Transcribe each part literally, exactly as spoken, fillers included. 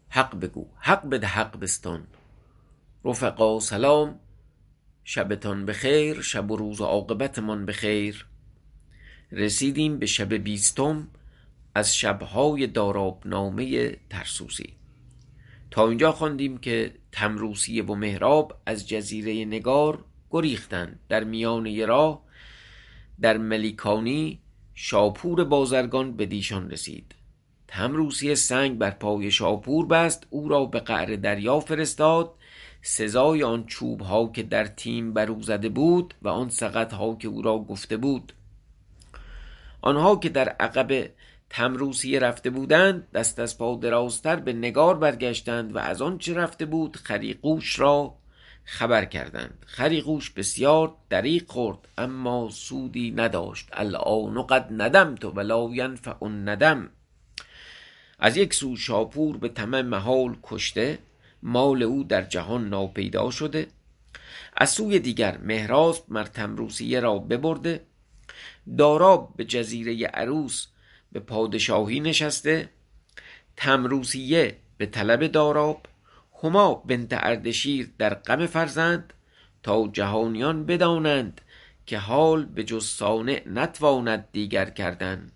حق بگو حق بده حق بستان. رفقا سلام، شبتان بخیر، شب و روز و عاقبتمان بخیر. رسیدیم به شب بیستم از شبهای داراب نامه طرسوسی. تا اینجا خواندیم که طمروسیه و مهراب از جزیره نگار گریختند. در میانه راه در ملیکانی شاپور بازرگان به دیشان رسید. طمروسیه سنگ بر پای شاپور بست، او را به قعر دریا فرستاد. سزای آن چوب ها که در تیم بر او زده بود و آن سقط ها که او را گفته بود. آنها که در عقب طمروسیه رفته بودند دست از پا درازتر به نگار برگشتند و از آن چه رفته بود خریقوش را خبر کردند. خریقوش بسیار دریغ خورد اما سودی نداشت. الآن قد ندمت ولا ینفع الندم. از یک سو شاپور به طمع محال کشته، مال او در جهان ناپیدا شده. از سوی دیگر مهراسپ مر طمروسیه را ببرده. داراب به جزیره عروس به پادشاهی نشسته. طمروسیه به طلب داراب، هما بنت اردشیر در غم فرزند. تا جهانیان بدانند که حال به جز صانع نتواند دیگر کردن.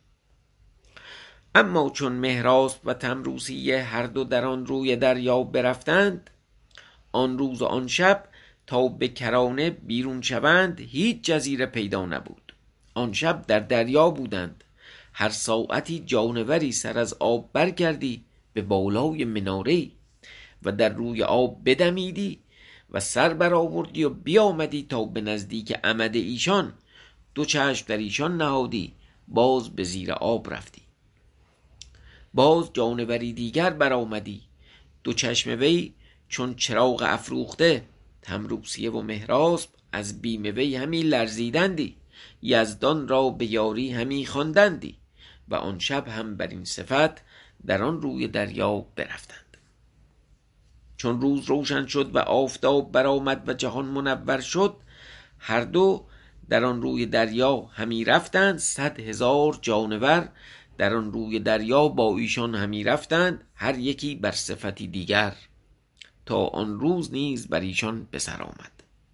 اما چون مهراسپ و طمروسیه هر دو در آن روی دریا برفتند، آن روز و آن شب تا به کرانه بیرون شوند هیچ جزیره پیدا نبود. آن شب در دریا بودند. هر ساعتی جانوری سر از آب برکردی به بالای مناره‌ای و در روی آب بدمیدی و سر برآوردی و بیامدی تا به نزدیک عمد ایشان، دو چشم در ایشان نهادی، باز به زیر آب رفتی. باز جانوری دیگر برآمدی، دو چشم وی چون چراغ افروخته. طمروسیه و مهراسپ از بیم وی همی لرزیدندی، یزدان را به یاری همی خواندندی و آن شب هم بر این صفت در آن روی دریا برفتند. چون روز روشن شد و آفتاب برآمد و جهان منور شد، هر دو در آن روی دریا همی رفتند. صد هزار جانور در آن روی دریا با ایشان همی رفتند، هر یکی بر صفتی دیگر، تا آن روز نیز بر ایشان به سر آمد.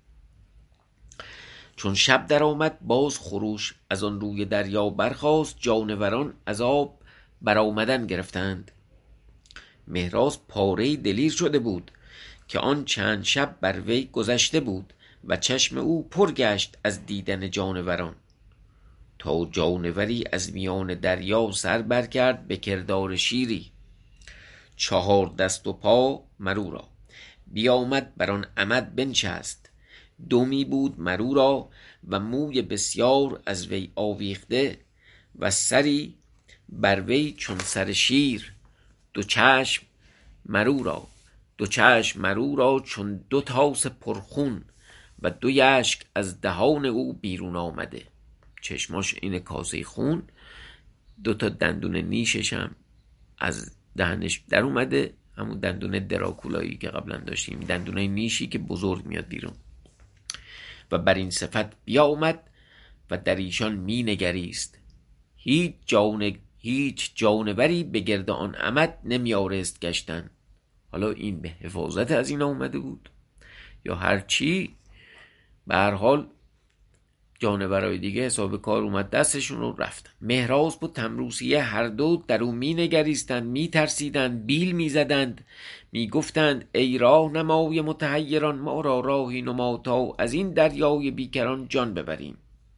چون شب در آمد باز خروش از آن روی دریا برخاست. جانوران از آب برآمدن گرفتند. مهراسپ پاره دلیر شده بود که آن چند شب بر وی گذشته بود و چشم او پر گشت از دیدن جانوران. تا جانوری از میان دریا سر بر کرد به کردار شیری. چهار دست و پا مرو را بیامد بر آن عمد بنشست. دمی بود مرو را و موی بسیار از وی آویخته و سری بر وی چون سر شیر. دو چشم مرو را دو چشم مرو را چون دو طاس پرخون و دو یشک از دهان او بیرون آمده. چشماش این کاسه خون، دو تا دندون نیشش هم از دهنش در اومده، همون دندون دراکولایی که قبلا داشتیم، دندونای نیشی که بزرگ میاد بیرون. و بر این صفت بیا اومد و در ایشان می نگریست. هیچ جان هیچ جانوری به گرد آن عمد نمی آرست گشتن. حالا این به حفاظت از این اومده بود یا هر چی، به هر حال جانورای دیگه حساب کار اومد دستشون رو رفتن. مهراسپ و طمروسیه هر دو در او می نگریستند، می ترسیدند، بیل می زدند، می گفتند ای راه نمای متحیران، ما را راهی نما تا از این دریای بیکران جان ببریم.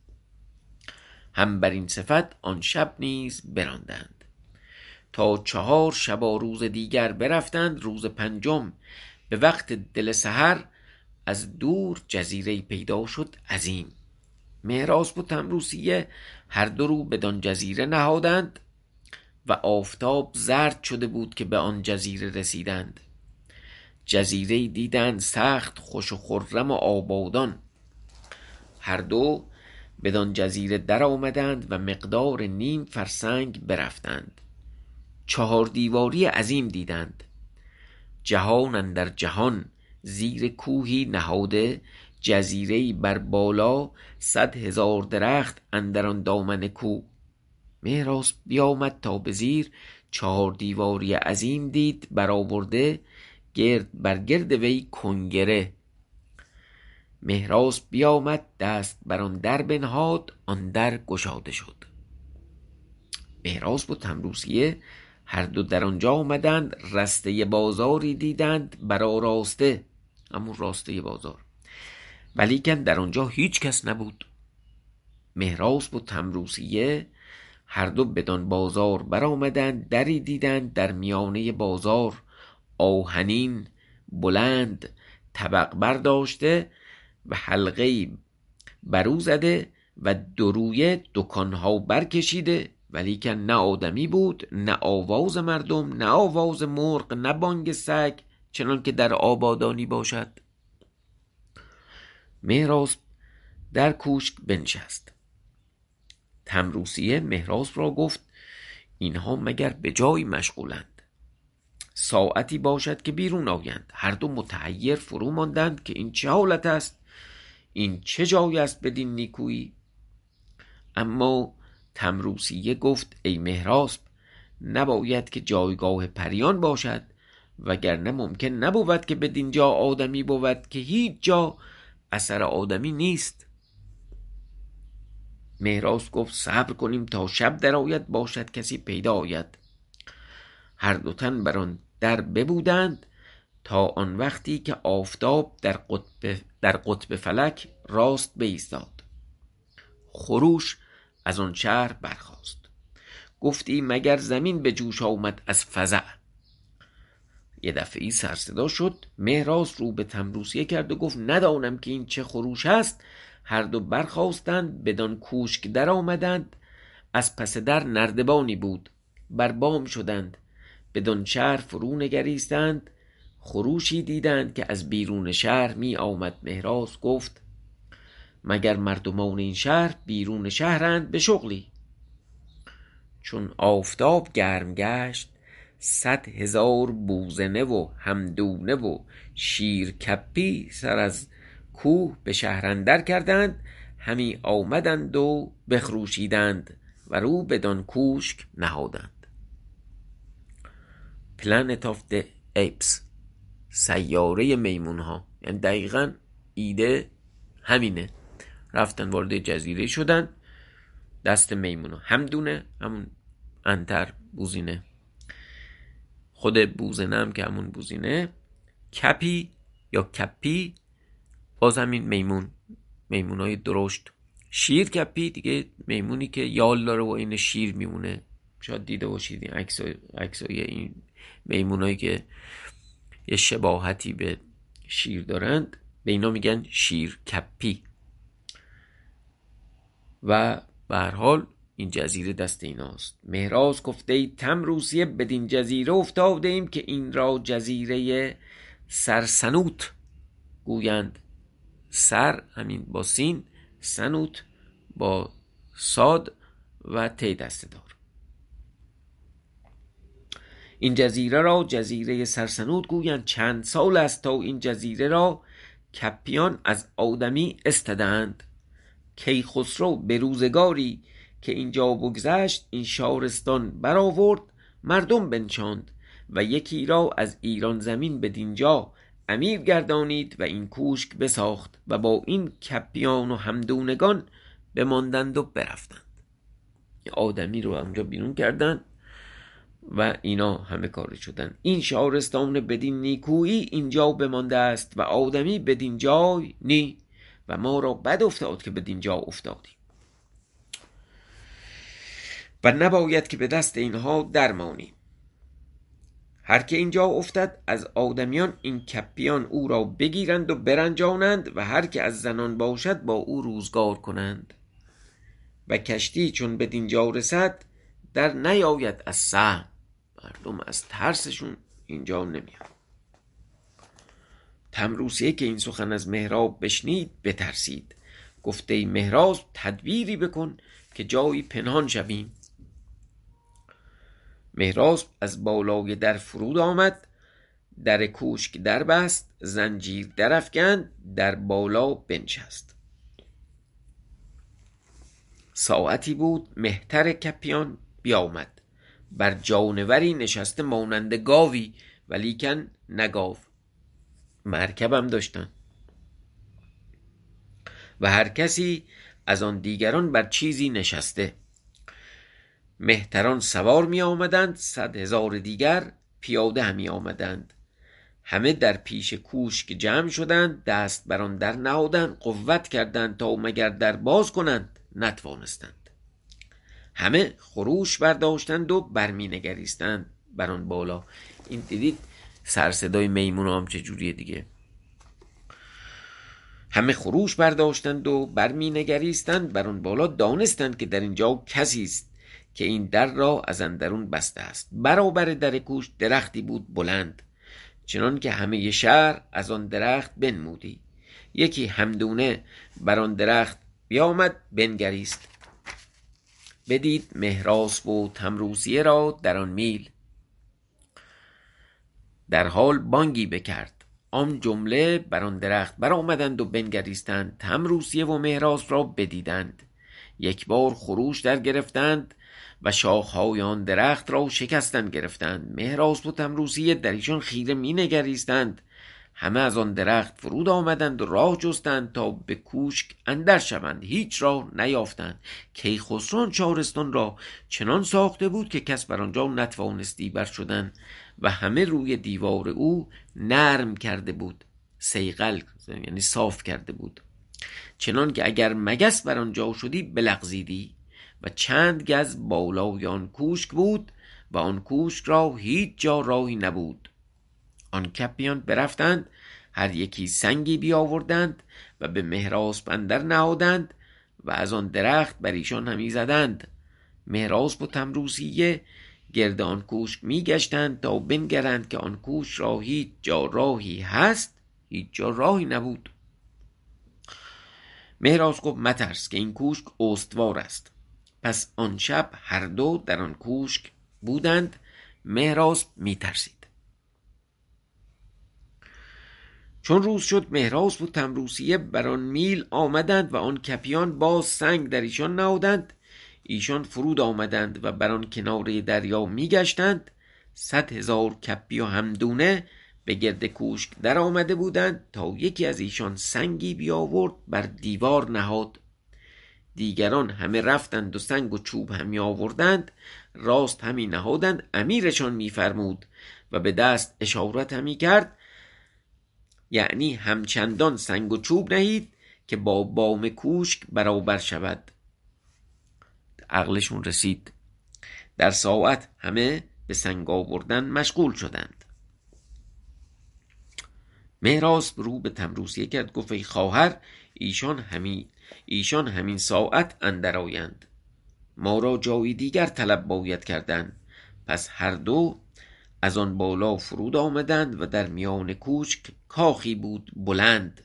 هم بر این صفت آن شب نیز براندند. تا چهار شب و روز دیگر برفتند. روز پنجم به وقت دل سحر از دور جزیره پیدا شد عظیم. مهراسپ و طمروسیه هر دو رو بدان جزیره نهادند و آفتاب زرد شده بود که به آن جزیره رسیدند. جزیره دیدند سخت خوش و خرم و آبادان. هر دو بدان جزیره در آمدند و مقدار نیم فرسنگ برفتند. چهار دیواری عظیم دیدند. جهان اندر جهان زیر کوهی نهاده، جزیره‌ای بر بالا صد هزار درخت اندر آن دامن کوه. مهراسپ بیامد تا به زیر چهار دیواری عظیم دید برآورده، گرد بر گرد وی کنگره. مهراز بیامد دست بر آن در بنهاد، آن در گشاده شد. مهراز و طمروسیه هر دو در آنجا آمدند، رسته بازاری دیدند برآراسته، همون راسته بازار، ولیکن در آنجا هیچ کس نبود. مهراز و طمروسیه هر دو بدان بازار برآمدند، دری دیدند در میانه بازار، آهنین بلند طبق برداشته و حلقه‌ای برو زده و دو رویه دکانها برکشیده، ولیکن نه آدمی بود، نه آواز مردم، نه آواز مرغ، نه بانگ سگ، چنان که در آبادانی باشد. مهراز در کوشک بنشست. طمروسیه مهراز را گفت اینها مگر به جای مشغولند؟ ساعتی باشد که بیرون آیند. هر دو متحیر فرو ماندند که این چه حالت است؟ این چه جای است بدین نیکویی؟ اما طمروسیه گفت ای مهراز، نباید که جایگاه پریان باشد، وگرنه ممکن نبود که بدین جا آدمی بود که هیچ جا اثر آدمی نیست. مهراز گفت صبر کنیم تا شب در آید، باشد کسی پیدا آید. هر دو تن بر آن در ببودند تا آن وقتی که آفتاب در قطب در قطب فلک راست بایستاد. خروش از آن شهر برخاست. گفتی مگر زمین به جوش آمد از فزع؟ یه دفعی سر صدا شد. مهراز رو به طمروسیه کرد و گفت ندانم که این چه خروش است. هر دو برخاستند، بدان کوشک در آمدند. از پس در نردبانی بود، بر بام شدند، بدان شهر فرو نگریستند. خروشی دیدند که از بیرون شهر می آمد. مهراز گفت مگر مردمان این شهر بیرون شهرند به شغلی؟ چون آفتاب گرم گشت، صد هزار بوزنه و همدونه و شیرکپی سر از کوه به شهر اندر کردند. همی آمدند و بخروشیدند و رو بدان کوشک نهادند. Planet of the Apes، سیاره میمون ها، یعنی دقیقا ایده همینه. رفتن وارد جزیره شدن، دست میمون ها، همدونه همون انتر بوزینه، خود بوزنه هم که همون بوزینه، کپی یا کپی باز همین میمون، میمونای درشت. شیر کپی دیگه میمونی که یال داره و این شیر میمونه. شاید دیده باشید این عکسای عکسای این میمونایی که یه شباهتی به شیر دارند، به اینا میگن شیر کپی. و به هر حال این جزیره دست ایناست. مهراز گفته ای طمروسیه بدین جزیره افتاده ایم که این را جزیره سرسنوت گویند. سر همین با سین، سنوت با صاد و تی دسته دار. این جزیره را جزیره سرسنوت گویند. چند سال است تا این جزیره را کپیان از آدمی استدند. کیخسرو به روزگاری که اینجا بگذشت، این شارستان برآورد، مردم بنشاند و یکی را از ایران زمین بدینجا امیر گردانید و این کوشک بساخت و با این کپیان و همدونگان بماندند و برفتند. آدمی رو اونجا بیرون کردن و اینا همه کار شدن. این شارستان بدین نیکویی اینجا بمانده است و آدمی بدین جای نی، و ما را بد افتاد که بدین جا افتادیم و نباید که به دست اینها درمانیم. هر که اینجا افتد از آدمیان، این کپیان او را بگیرند و برنجانند و هر که از زنان باشد با او روزگار کنند. و کشتی چون بدین جا رسد در نیاید از سهم. مردم از ترسشون اینجا نمیاد. طمروسیه که این سخن از مهراز بشنید بترسید. گفته ای مهراز تدبیری بکن که جایی پنهان شویم. مهراز از بالای در فرود آمد، در کوشک در بست، زنجیر در افکند، در بالا بنشست. ساعتی بود مهتر کپیان بیامد، بر جانوری نشسته مانند گاوی، ولیکن نه گاو. مرکب هم داشتن و هر کسی از آن دیگران بر چیزی نشسته. مهتران سوار می آمدند، صد هزار دیگر پیاده همی آمدند. همه در پیش کوشک جمع شدند، دست بر آن در نهادند، قوت کردند تا مگر در باز کنند، نتوانستند. همه خروش برداشتند و برمی نگریستند بر آن بالا. این دیدید سر صدای میمون هم چجوریه دیگه. همه خروش برداشتند و برمی نگریستند بر آن بالا، دانستند که در اینجا کسی است که این در را از اندرون بسته است. برابر در کوشک درختی بود بلند، چنان که همه شهر از آن درخت بنمودی. یکی همدونه بر آن درخت بیامد بنگریست، بدید مهراس و طمروسیه را در آن میل، در حال بانگی بکرد. آن جمله بر آن درخت برآمدند و بنگریستند. طمروسیه و مهراس را بدیدند، یک بار خروش در گرفتند و شاخهای آن درخت را شکستن گرفتند. مهراس و طمروسیه در ایشان خیره می نگریستند. همه از آن درخت فرود آمدند و راه جستند تا به کوشک اندر شوند، هیچ راه نیافتند. کیخسرو چارستان را چنان ساخته بود که کس بر آنجا نتوانستی بر شدن و همه روی دیوار او نرم کرده بود، صیقل یعنی صاف کرده بود، چنان که اگر مگس بر آنجا شدی بلغزیدی. و چند گز بالای آن کوشک بود و آن کوشک را هیچ جا راهی نبود. آن کپیان برفتند، هر یکی سنگی بیاوردند و به مهراس اندر نهادند و از آن درخت بر ایشان همی زدند. مهراس و طمروسیه گرد آن کوشک می گشتند تا بنگرند که آن کوشک را هیچ جا راهی هست. هیچ جا راهی نبود. مهراس گفت مترس که این کوشک استوار است. پس آن شب هر دو در آن کوشک بودند. مهراس می ترسید. چون روز شد مهراس و طمروسیه بر آن میل آمدند و آن کپیان باز سنگ در ایشان نهادند. ایشان فرود آمدند و بر آن کناره دریا می گشتند. صد هزار کپی و همدونه به گرد کوشک در آمده بودند تا یکی از ایشان سنگی بیاورد بر دیوار نهاد. دیگران همه رفتند و سنگ و چوب همی آوردند، راست همی نهادند. امیرشان میفرمود و به دست اشارت همی کرد، یعنی همچندان سنگ و چوب نهید که با بام کوشک برابر شود. عقلشون رسید. در ساعت همه به سنگ آوردن مشغول شدند. مهراس رو به طمروسیه کرد، گفت ای خواهر، ایشان همین ایشان همین ساعت اندر آیند، ما را جای دیگر طلب باید کردن. پس هر دو از آن بالا فرود آمدند و در میان کوشک کاخی بود بلند.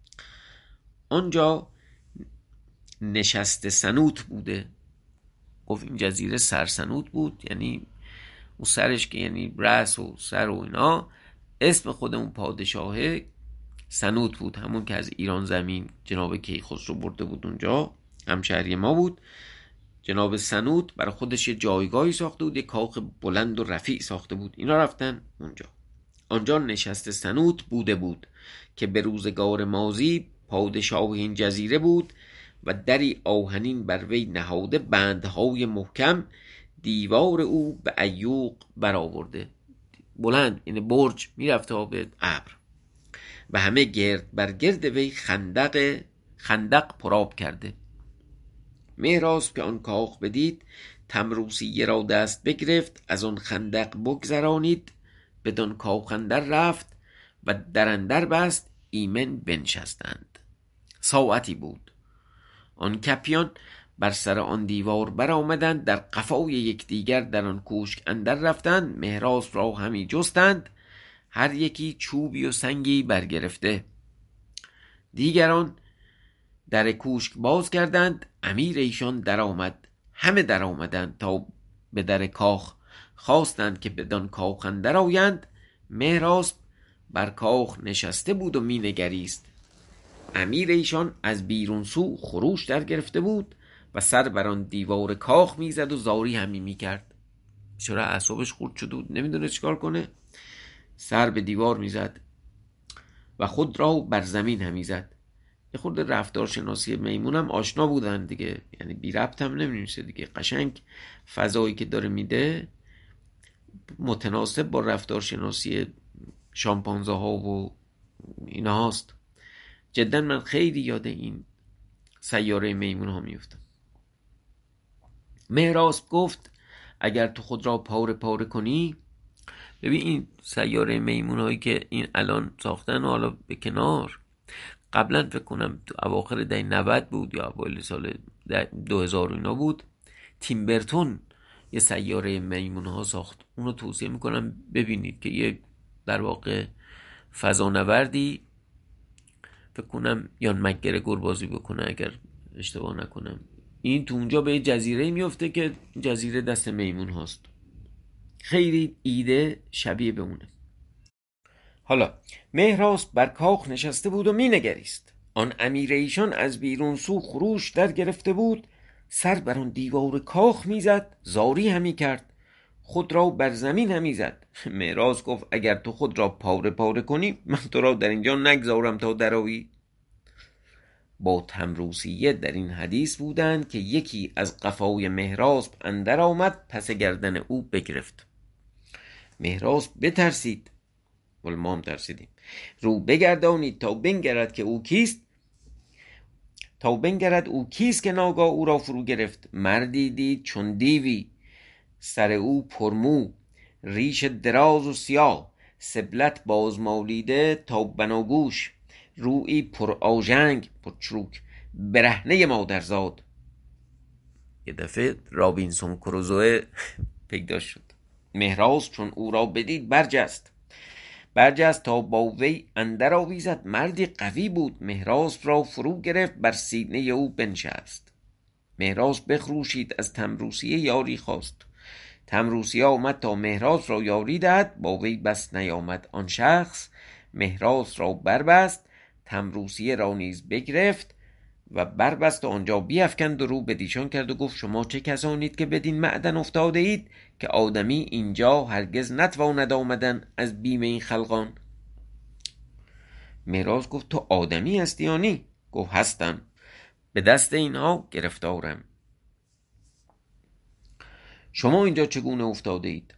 آنجا نشست سنوت بوده. گفت این جزیره سرسنوت بود، یعنی اون سرش که یعنی رأس و سر و اینا، اسم خود اون پادشاه سنوت بود، همون که از ایران زمین جناب کیخسرو برده بود اونجا، همشهری ما بود. جناب سنوت برای خودش یه جایگاهی ساخته بود، یه کاخ بلند و رفیع ساخته بود. اینا رفتن اونجا. آنجا نشست سنوت بوده بود که به روزگار ماضی پادشاه این جزیره بود و دری آهنین بر وی نهاده، بندهای محکم، دیوار او به عیوق برآورده، بلند این برج میرفت تا به ابر، و همه گرد بر گرد وی خندق خندق پرآب کرده. مهراس که آن کاخ بدید، طمروسیه را دست بگرفت، از آن خندق بگذرانید، بدان کاخ اندر رفت و در اندر بست. ایمن بنشستند. ساعتی بود. آن کپیان بر سر آن دیوار بر آمدند، در قفای یکدیگر در آن کوشک اندر رفتند. مهراس را همی جستند، هر یکی چوبی و سنگی برگرفته. دیگران در کوشک باز کردند. امیر ایشان در آمد. همه در آمدند تا به در کاخ، خواستند که بدان کاخ اندر آیند. مهراس بر کاخ نشسته بود و می نگریست. امیر ایشان از بیرون سو خروش در گرفته بود و سر بر آن دیوار کاخ می زد و زاری همی می کرد. چرا اعصابش خورد شده بود، نمیدونه چیکار کنه، سر به دیوار میزد و خود را بر زمین هم میزد. یه خورده رفتارشناسی میمون هم آشنا بودن دیگه، یعنی بی ربط هم نمیشه دیگه، قشنگ فضایی که داره میده متناسب با رفتارشناسی شامپانزه ها و اینا هاست. جدا من خیلی یاد این سیاره میمون ها میفتم. مهراز گفت اگر تو خود را پاره پاره کنی، ببین این سیاره میمون هایی که این الان ساختن و حالا به کنار، قبلا فکر کنم تو اواخر دهه نود بود یا اوایل سال دو هزار اینا بود، تیم برتون یه سیاره میمون ها ساخت. اونو توصیه میکنم ببینید که یه در واقع فضانوردی، فکر کنم یان مکگرگور بازی بکنه اگر اشتباه نکنم، این تو اونجا به یه جزیره میفته که جزیره دست میمون هاست. خیلی ایده شبیه به اونه. حالا مهراز بر کاخ نشسته بود و می نگریست. آن امیر ایشان از بیرون سو خروش در گرفته بود، سر بر آن دیوار کاخ میزد، زاری همی کرد، خود را بر زمین همی زد. مهراز گفت اگر تو خود را پاره پاره کنی، من تو را در اینجا نگذارم تا درآیی. با تمروسیه در این حدیث بودند که یکی از قفای مهراز اندر آمد، پس گردن او بگرفت. مهراز بترسید، ولی ما هم ترسیدیم. رو بگردانید تا بنگرد که او کیست، تا بنگرد او کیست که ناگاه او را فرو گرفت. مردی دید چون دیوی، سر او پرمو، ریش دراز و سیاه، سبلت بازمالیده تا بناگوش، روی پر آژنگ پر چروک، برهنه مادرزاد. یه دفعه رابینسون کروزوه پیدا شد. مهراز چون او را بدید برجست، برجست تا با وی اندر آویزد. مردی قوی بود، مهراز را فرو گرفت، بر سینه او بنشست. مهراز بخروشید از تمروسیه یاری خواست. تمروسیه آمد تا مهراز را یاری دهد، با وی بس نیامد آن شخص. مهراز را بربست، تمروسیه را نیز بگرفت و بربست و آنجا بیفکند و رو به دیشان کرد و گفت شما چه کسانید که بدین معدن افتاده اید که آدمی اینجا هرگز نتواند آمدن از بیم این خلقان؟ مهراز گفت تو آدمی هستی یا نی؟ گفت هستم، به دست اینها گرفتارم. شما اینجا چگونه افتاده اید؟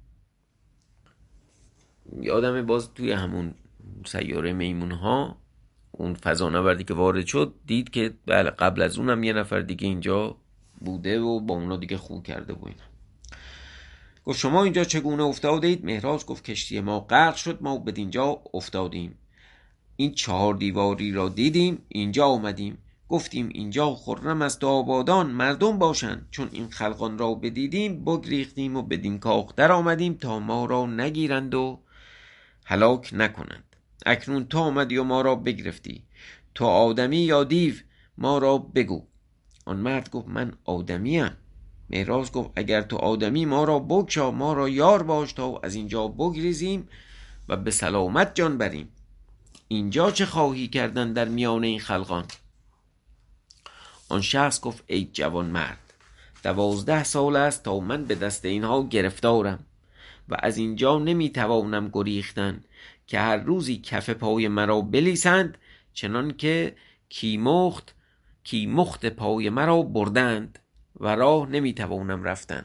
یادم باز توی همون سیاره میمون ها اون فضانوردی که وارد شد دید که بله قبل از اونم یه نفر دیگه اینجا بوده و با اونا دیگه خو کرده و اینا. گفت شما اینجا چگونه افتاده اید؟ مهراز گفت کشتی ما غرق شد، ما بدینجا افتادیم، این چهار دیواری را دیدیم، اینجا آمدیم، گفتیم اینجا خرم است و آبادان مردم باشند. چون این خلقان را بدیدیم بگریختیم و بدین کاخ در آمدیم تا ما را نگیرند و هلاک نکنند. اکنون تو آمدی و ما را بگرفتی، تو آدمی یا دیو؟ ما را بگو. آن مرد گفت من آدمیم. مهراز گفت اگر تو آدمی ما را بگشا، ما را یار باش تا از اینجا بگریزیم و به سلامت جان بریم. اینجا چه خواهی کردن در میان این خلقان؟ آن شخص گفت ای جوان مرد، دوازده سال است تا من به دست اینها گرفتارم و از اینجا نمیتوانم گریختن که هر روزی کف پای مرا بلیسند، چنان که کیمخت کیمخت پای مرا بردند و راه نمیتوانم رفتن.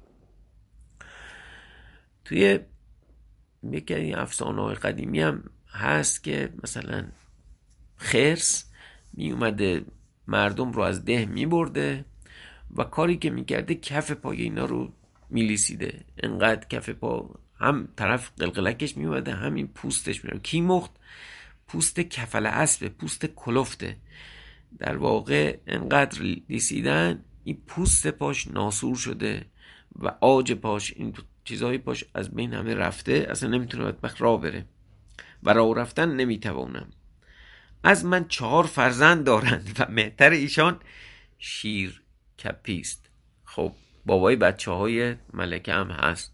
توی یکی افسانه‌های قدیمی هم هست که مثلا خرس می اومده مردم رو از ده می برده و کاری که می کرده کف پای اینا رو می لیسیده، انقدر کف پا هم طرف قلقلکش می اومده همین پوستش می اومده. کیمخت پوست کفل اسب، پوست کلفته، در واقع انقدر لیسیدن این پوست پاش ناسور شده و عاج پاش، این چیزهای پاش از بین همه رفته، اصلا نمیتونه بدبخت راه بره و راه رفتن نمیتوانم. از من چهار فرزند دارند و مهتر ایشان شیر کپیست. خب بابای بچه های ملکه هم هست.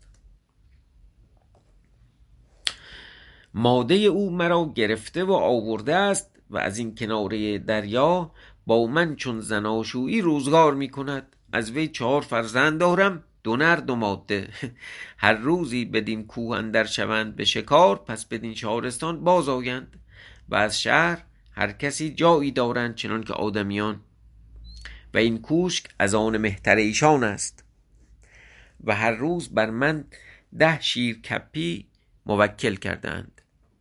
ماده او مرا گرفته و آورده است و از این کناره دریا با من چون زناشویی روزگار می کند. از وی چهار فرزند دارم، دو نر دو ماده. هر روزی بدین کوه اندر شوند به شکار، پس بدین شهرستان باز آیند. و از شهر هر کسی جایی دارند چنان که آدمیان، و این کوشک از آن مهتر ایشان است. و هر روز بر من ده شیر کپی موکل کردند.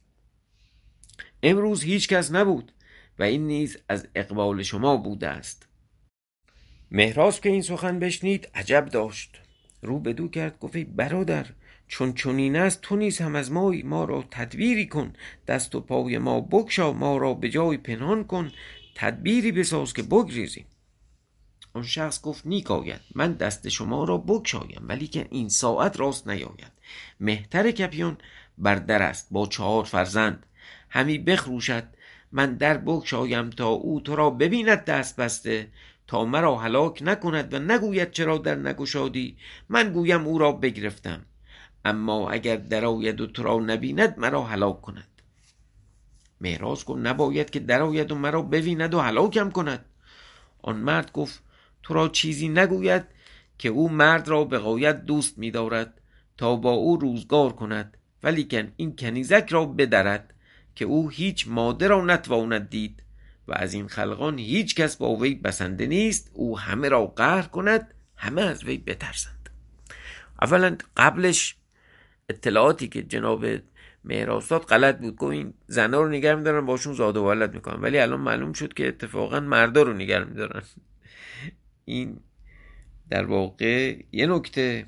امروز هیچ کس نبود و این نیز از اقبال شما بوده است. مهراز که این سخن بشنید عجب داشت، رو بدو کرد گفت ای برادر، چون چنین است تو نیز هم از مایی، ما را تدبیری کن. دست و پای ما بگشا، ما را به جای پنهان کن. تدبیری بساز که بگریزیم. آن شخص گفت نیک آید، من دست شما را بگشایم، ولی که این ساعت راست نیاید. مهتر کپیان بر در است با چهار فرزند، همی بخروشد. من در بگشایم تا او تو را ببیند دست بسته، تا مرا هلاک نکند و نگوید چرا در نگشادی. من گویم او را بگرفتم، اما اگر در آید و تو را نبیند مرا هلاک کند. مهراز گفت نباید که در آید و مرا ببیند و هلاکم کند. آن مرد گفت تو را چیزی نگوید که او مرد را به غایت دوست می دارد تا با او روزگار کند، ولیکن این کنیزک را بدرد که او هیچ ماده را نتواند دید و از این خلقان هیچ کس با وی بسنده نیست. او همه را قهر کند، همه از وی بترسند. اولا قبلش اطلاعاتی که جناب مهراز داد غلط بود، گفت این زنا رو نگه می‌دارن باشون زاد و ولد میکنن، ولی الان معلوم شد که اتفاقا مردا رو نگه می‌دارن. این در واقع یه نکته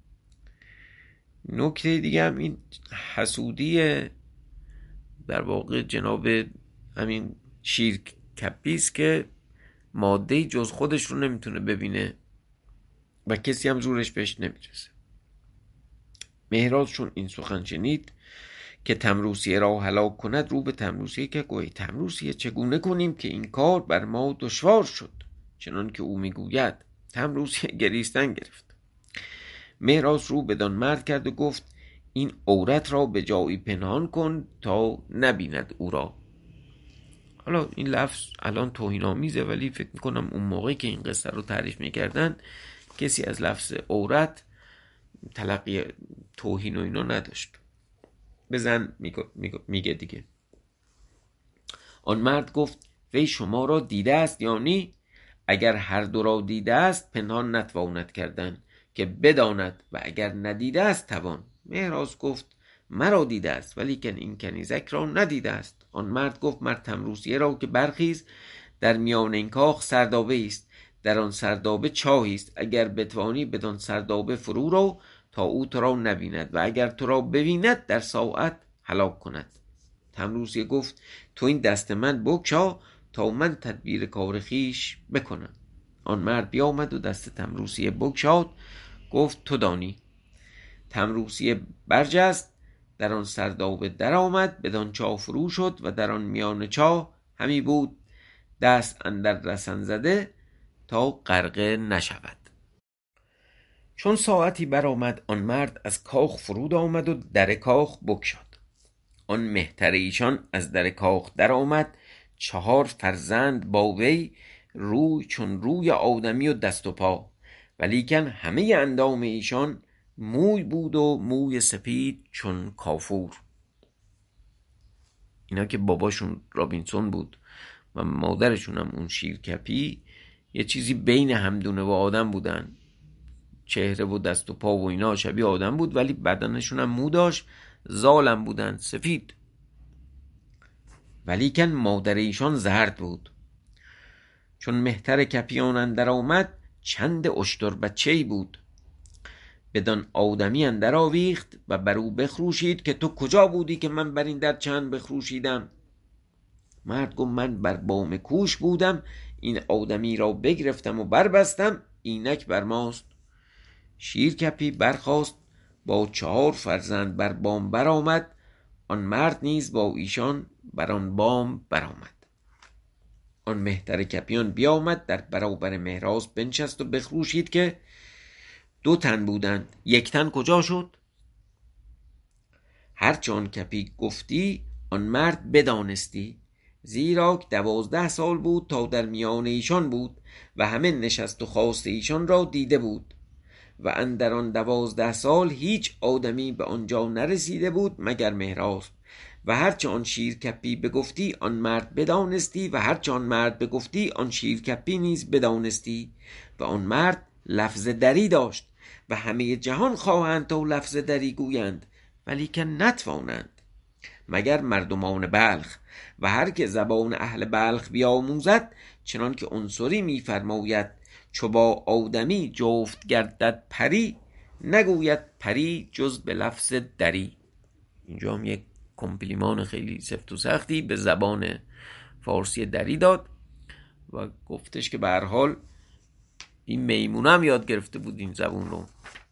نکته دیگه هم این حسودی در واقع جناب همین شیر کپیست که ماده جز خودش رو نمیتونه ببینه و کسی هم زورش بهش نمیرسه. مهراز چون این سخن شنید که تمروسیه را هلاک کند، رو به تمروسیه که گوی تمروسیه چگونه کنیم که این کار بر ما دشوار شد چنان که او میگوید. تمروسیه گریستن گرفت. مهراز رو بدان مرد کرد و گفت این عورت را به جایی پنهان کن تا نبیند او را. حالا این لفظ الان توهین‌آمیزه، ولی فکر میکنم اون موقعی که این قصه رو تعریف میکردن کسی از لفظ عورت تلقی توهین و اینا نداشت. بزن میگه دیگه. آن مرد گفت وی شما را دیده است یا نی؟ اگر هر دو را دیده است پنهان نتواند کردن که بداند، و اگر ندیده است توان. مهراز گفت مرا دیده است، ولی که این کنیزک را ندیده است. آن مرد گفت مرد تمروسیه را که برخیز، در میان این کاخ سردابه است، در آن سردابه چاهی است. اگر بتوانی بدان سردابه فرو رو تا او تو را نبیند، و اگر تو را ببیند در ساعت هلاک کند. تمروسیه گفت تو این دست من بگشا تا من تدبیر کار خویش بکنم. آن مرد بیامد و دست تمروسیه بگشاد، گفت تو دانی. تمروسیه برجست، در آن سردابه در آمد، بدان چاه فرو شد و در آن میان چاه همی بود دست اندر رسن زده تا غرقه نشود. چون ساعتی برآمد آن مرد از کاخ فرود آمد و در کاخ بگشاد. آن مهتر ایشان از در کاخ در آمد، چهار فرزند با وی، روی چون روی آدمی و دست و پا، ولیکن همه اندام ایشان موی بود و موی سپید چون کافور. اینا که باباشون رابینسون بود و مادرشون هم اون شیرکپی یه چیزی بین همدونه و آدم بودن. چهره و دست و پا و اینا شبیه آدم بود، ولی بدنشون هم مو داشت، زالم بودن سفید، ولیکن مادر ایشان زرد بود. چون مهتر کپیان اندر آمد، چند اشتر بچه‌ای بود. بدان آدمی اندر آویخت و بر او بخروشید که تو کجا بودی که من بر این در چند بخروشیدم؟ مرد گفت من بر بام کوش بودم، این آدمی را بگرفتم و بربستم، اینک بر ماست. شیرکپی برخاست با چهار فرزند بر بام برآمد، آن مرد نیز با ایشان بر آن بام برآمد. آن مهتر کپیان بیامد در برابر مهراز بنشست و بخروشید که دو تن بودند، یک تن کجا شد؟ هرچه آن کپی گفتی آن مرد بدانستی، زیرا دوازده سال بود تا در میان ایشان بود و همه نشست و خواست ایشان را دیده بود. و اندر آن دوازده سال هیچ آدمی به آنجا نرسیده بود مگر مهراز. و هرچه آن شیرکپی بگفتی آن مرد بدانستی و هرچه آن مرد بگفتی آن شیرکپی نیز بدانستی. و آن مرد لفظ دری داشت و همه جهان خواهند تا لفظ دری گویند ولیکن نتوانند مگر مردمان بلخ. و هر که زبان اهل بلخ بیاموزد چنان که عنصری میفرماید چو با آدمی جفت گردد پری نگوید پری جز به لفظ دری. اینجا هم یک کمپلیمان خیلی سفت و سختی به زبان فارسی دری داد و گفتش که به هر حال این میمونه هم یاد گرفته بود این زبون رو.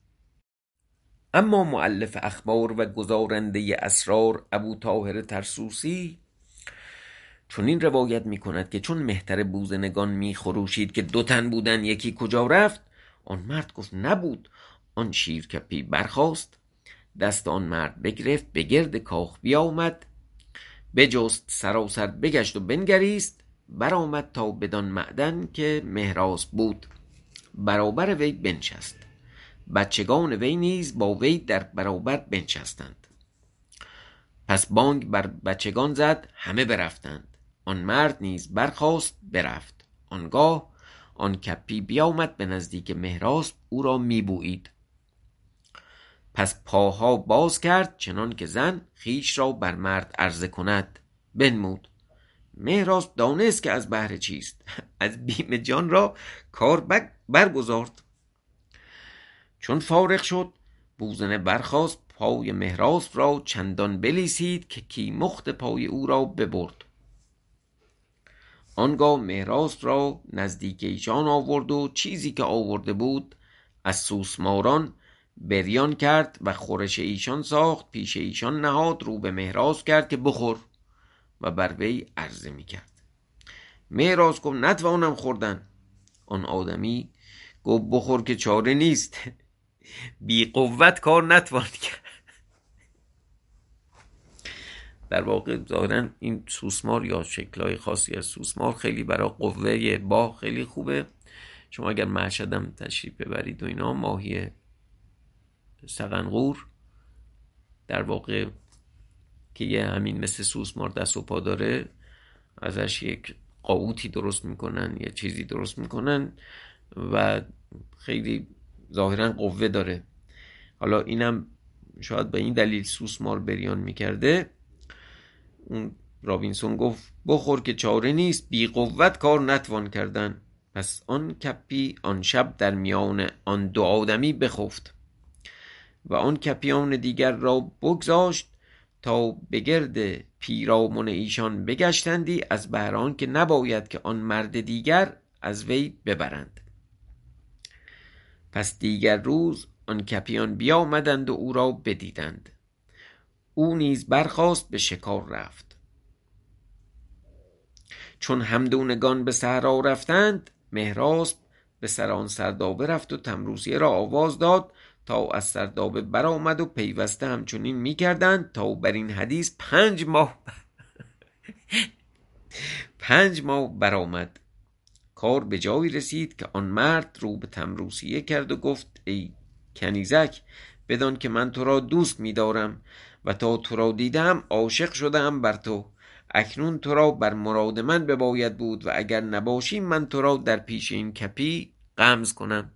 اما مؤلف اخبار و گزارنده اسرار ابو طاهر طرسوسی چون این روایت می کند که چون مهتر بوزنگان می خروشید که دو تن بودن یکی کجا رفت، آن مرد گفت نبود. آن شیرکپی برخاست، دست آن مرد بگرفت، به گرد کاخ بیامد، بجست سراسر بگشت و بنگریست، برآمد تا بدان معدن که مهراز بود، برابر وی بنشست. بچگان وی نیز با وی در برابر بنشستند. پس بانگ بر بچگان زد، همه برفتند. آن مرد نیز برخاست برفت. آنگاه آن کپی بیامد به نزدیک مهراز، او را میبویید. پس پاها باز کرد چنان که زن خیش را بر مرد عرضه کند، بنمود. مهراز دانست که از بهر چیست، از بیم جان را کار برگزارد. چون فارغ شد بوزنه برخاست، پای مهراز را چندان بلیسید که کیمخت پای او را ببرد. آنگاه مهراز را نزدیک ایشان آورد و چیزی که آورده بود از سوسماران بریان کرد و خورش ایشان ساخت، پیش ایشان نهاد، رو به مهراز کرد که بخور و بر وی عرضه می کرد. مهراز گفت نتوانم خوردن. آن آدمی گفت بخور که چاره نیست، بی قوت کار نتوان کرد. در واقع ظاهرا این سوسمار یا شکل‌های خاصی از سوسمار خیلی برای قوه با خیلی خوبه. شما اگر مشهدم تشریف ببرید و اینا، ماهی سقنقور در واقع که یه همین مثل سوسمار دست و پا داره، ازش یک قاوتی درست میکنن، یه چیزی درست میکنن و خیلی ظاهرا قوه داره. حالا اینم شاید به این دلیل سوسمار بریان میکرده. اون رابینسون گفت بخور که چاره نیست، بی قوت کار نتوان کردن. پس آن کپی آن شب در میان آن دو آدمی بخفت و آن کپیان دیگر را بگذاشت تا به گرد پیرامون ایشان بگشتندی، از بهر آن که نباید که آن مرد دیگر از وی ببرند. پس دیگر روز آن کپیان بیامدند و او را بدیدند. او نیز برخاست به شکار رفت. چون همدونگان به صحرا رفتند، مهراز به سر آن سردابه رفت و طمروسیه را آواز داد تا از سردابه برآمد و پیوسته همچنین می‌کردند تا بر این حدیث پنج ماه پنج ماه برآمد. کار به جایی رسید که آن مرد رو به طمروسیه کرد و گفت ای کنیزک، بدان که من تو را دوست می‌دارم و تا تو را دیدم عاشق شدم بر تو. اکنون تو را بر مراد من بباید بود و اگر نباشی من تو را در پیش این کپی غمز کنم.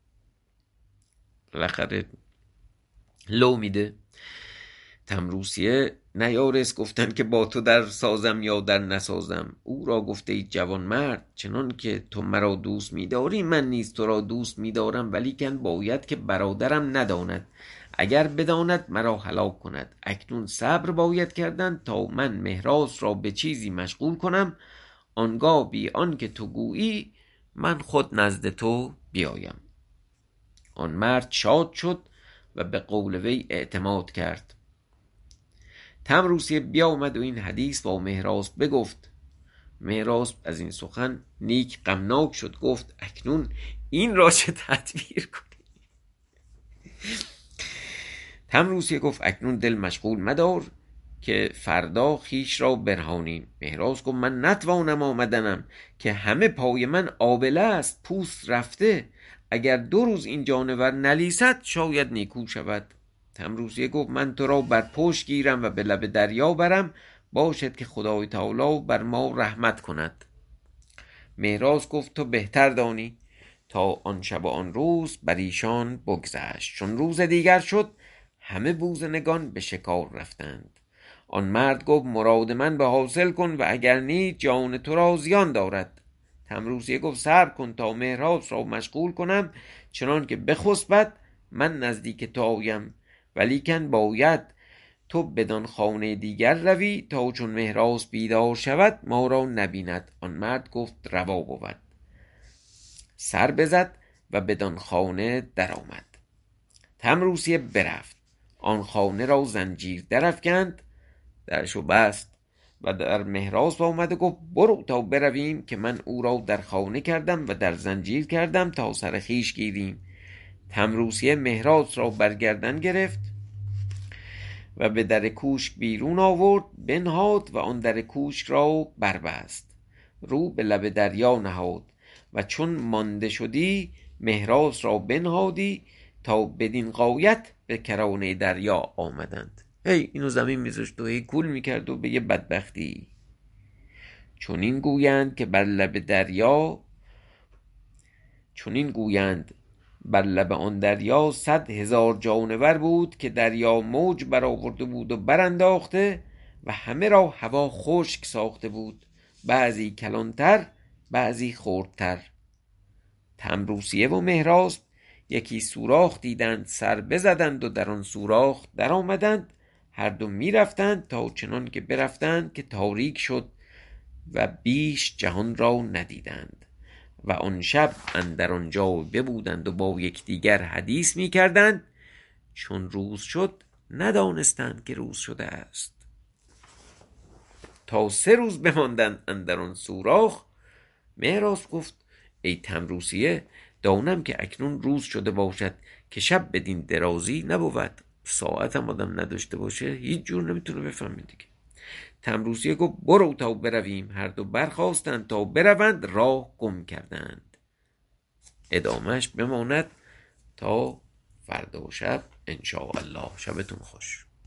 بالاخره لو میده. طمروسیه نیارست گفتن که با تو در سازم یا در نسازم. او را گفته ای جوان مرد، چنان که تو مرا دوست می‌داری من نیز تو را دوست می‌دارم، ولیکن باید که برادرم نداند. اگر بداند مرا هلاک کند. اکنون صبر باید کردن تا من مهراز را به چیزی مشغول کنم، آنگاه بی آن که تو گویی من خود نزد تو بیایم. آن مرد شاد شد و به قول وی اعتماد کرد. طمروسیه بیامد و این حدیث با مهراز بگفت. مهراز از این سخن نیک غمناک شد، گفت اکنون این را چه تدبیر کنی؟ طمروسیه گفت اکنون دل مشغول مدار که فردا خیش را برهانیم. مهراز گفت من نتوانم آمدنم که همه پای من آبله است، پوست رفته. اگر دو روز این جانور نلیسد شاید نیکو شود. تمروزیه گفت من تو را بر پشت گیرم و به لب دریا برم، باشد که خدای تعالی بر ما رحمت کند. مهراز گفت تو بهتر دانی. تا آن شب و آن روز بر ایشان بگذشت. چون روز دیگر شد همه بوزنگان به شکار رفتند. آن مرد گفت مراد من به حاصل کن و اگر نی جان تو را زیان دارد. تمروزیه گفت صبر کن تا مهراز را مشغول کنم، چنان که بخسبد من نزدیک تو آیم، ولیکن باید تو بدان خانه دیگر روی تا چون مهراز بیدار شود ما را نبیند. آن مرد گفت روا بود. سر بزد و بدان خانه در آمد. تمروزیه برفت، آن خانه را زنجیر درافکند، درشو بست و در مهراز آمد و گفت برو تا برویم که من او را در خانه کردم و در زنجیر کردم تا سر خویش گیریم. تمروزیه مهراز را برگردن گرفت و به در کوشک بیرون آورد، بنهاد و آن در کوشک را بربست، رو به لب دریا نهاد و چون مانده شدی مهراز را بنهادی تا بدین غایت به کرانه دریا آمدند. هی اینو زمین میذاشت و هی کول میکرد و به یه بدبختی. چون این گویند که بر لب دریا چون این گویند بر لب آن دریا صد هزار جانور بود که دریا موج برآورده بود و برانداخته و همه را هوا خشک ساخته بود، بعضی کلانتر بعضی خردتر. تمروزیه و مهراز یکی سوراخ دیدند، سر بزدند و در آن سوراخ در آمدند. هر دو می رفتند تا چنان که برفتند که تاریک شد و بیش جهان را ندیدند. و آن شب اندر آنجا ببودند و با یکدیگر حدیث می کردند. چون روز شد ندانستند که روز شده است. تا سه روز بماندند اندر آن سوراخ. مهراز گفت ای تمروزیه دانم که اکنون روز شده باشد که شب بدین درازی نبود. ساعت هم آدم نداشته باشه هیچ جور نمیتونه بفهمه دیگه. تمروزیه گفت برو تا برویم. هر دو برخاستند تا بروند، راه گم کردند. ادامهش بماند تا فردا شب ان شاء الله. شبتون خوش.